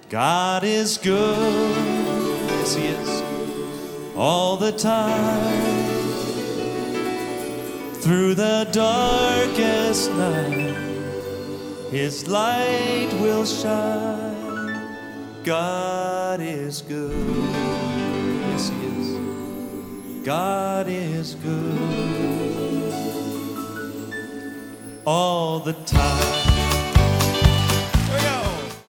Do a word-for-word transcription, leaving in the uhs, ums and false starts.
God is good, yes He is, all the time. Through the darkest night, His light will shine. God is good, yes He is, God is good, all the time.